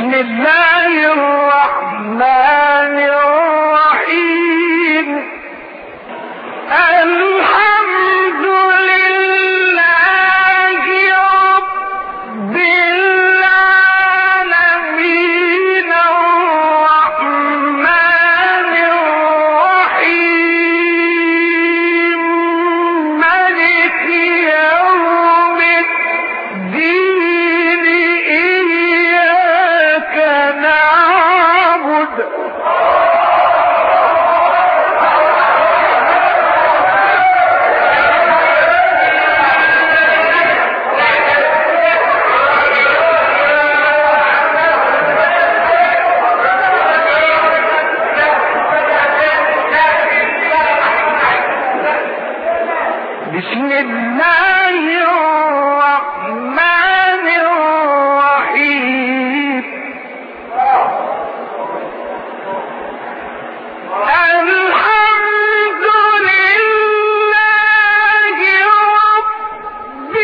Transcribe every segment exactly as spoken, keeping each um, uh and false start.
بسم الله الرحمن الرحيم. الحمد لله رب العالمين الرحمن الرحيم مالك يوم الدين إياك نعبد بسم الله الرحمن الرحيم. الحمد لله رب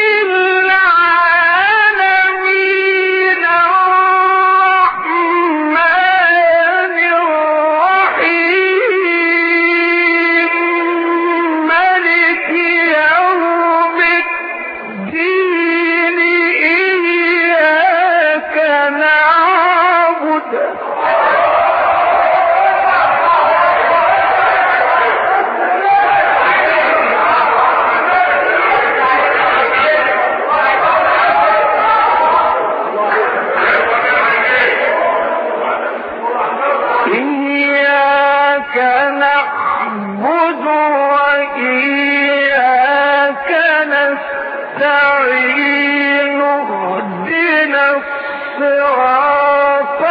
العالمين الرحمن الرحيم مالك يوم الدين إياك نعبد إياك نعبد وإياك نستعين اهدنا الصراط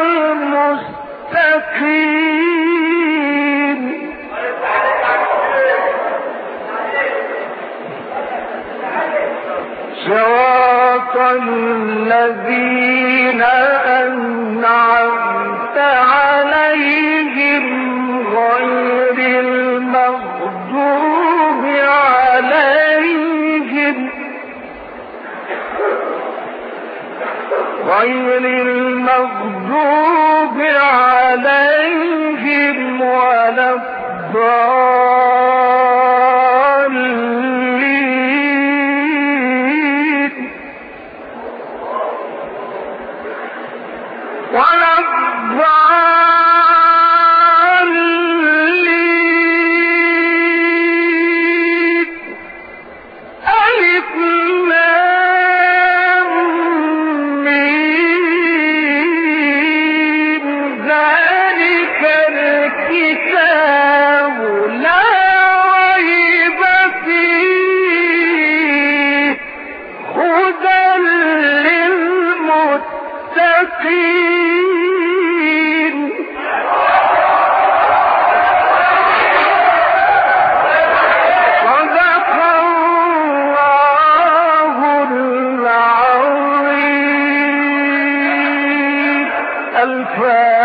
المستقيم صراط الذين أنعمت عليهم غير المغضوب عليهم غير المغضوب عليهم ولا الضالين ولا الضالين. ألف لام ميم ذلك الكتاب لا ريب فيه هدى للمتقين. صدق الله العظيم. الفاتحة.